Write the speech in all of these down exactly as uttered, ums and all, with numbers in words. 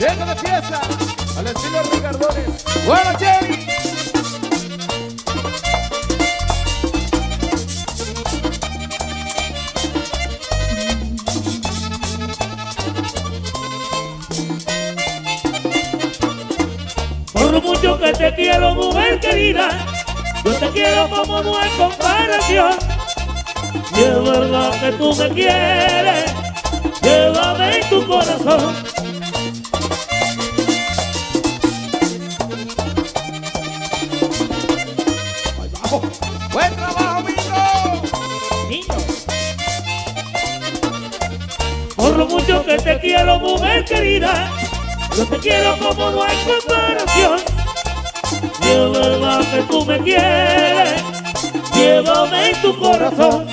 Llega de fiesta al estilo Ricardones. ¡Bueno, Jerry! Por lo mucho que te quiero, mujer querida, yo te quiero como no hay comparación. Y es verdad que tú me quieres, llévame en tu corazón. ¡Ahí vamos! ¡Buen trabajo, Mingo! Niño. Por lo mucho que te quiero, mujer querida, yo te quiero como no hay comparación. Y es verdad que tú me quieres, llévame en tu corazón.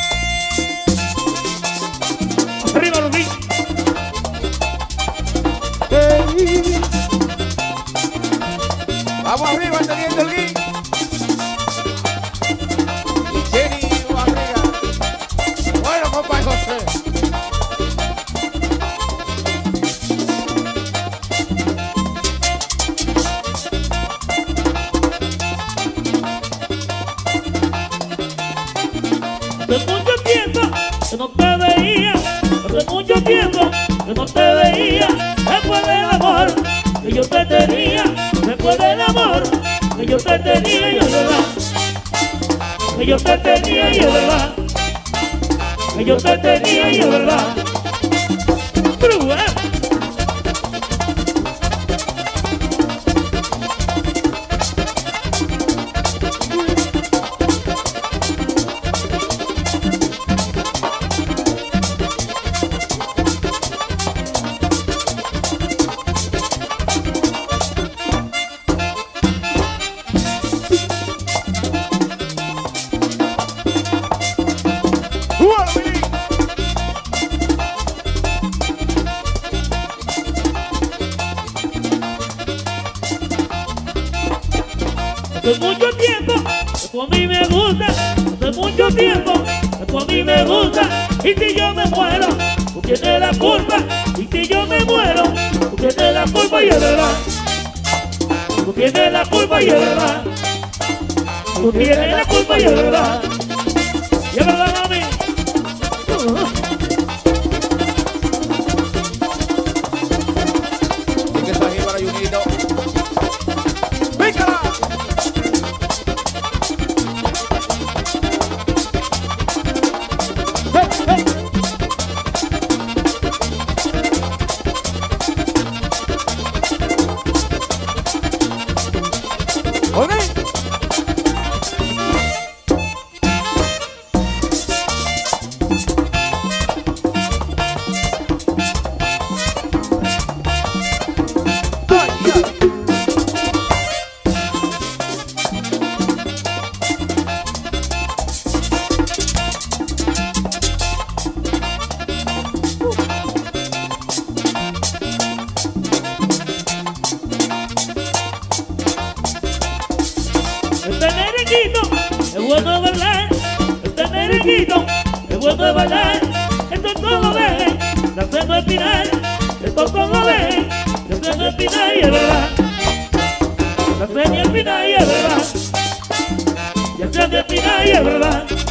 Arriba los niños. Hey. Vamos arriba, teniendo el guin. Y Jenny arriba. Bueno, compa José. Hace mucho tiempo que no te veía, hace mucho tiempo que no te veía. Después del amor que yo te tenía, después del amor que yo te tenía, y es verdad que yo te tenía, y es verdad que yo te tenía, y es verdad. Pero bueno. Hace mucho tiempo que tú a mí me gusta, hace mucho tiempo que tú a mí me gusta. Y si yo me muero, tú tienes la culpa. Y si yo me muero, tú tienes la culpa, y es verdad. Tú tienes la culpa, y es verdad. Tú tienes la culpa, y es verdad. Y es verdad, mami. Y que está aquí para Junito. ¡Pícala! Este merenguito es bueno de bailar, este merenguito es bueno de bailar. Esto todo lo dejen, la hacemos espinar. Esto todo lo dejen, la hacemos espinar, y es verdad. La hacemos espinar, y es verdad. La hacemos espinar, y es verdad.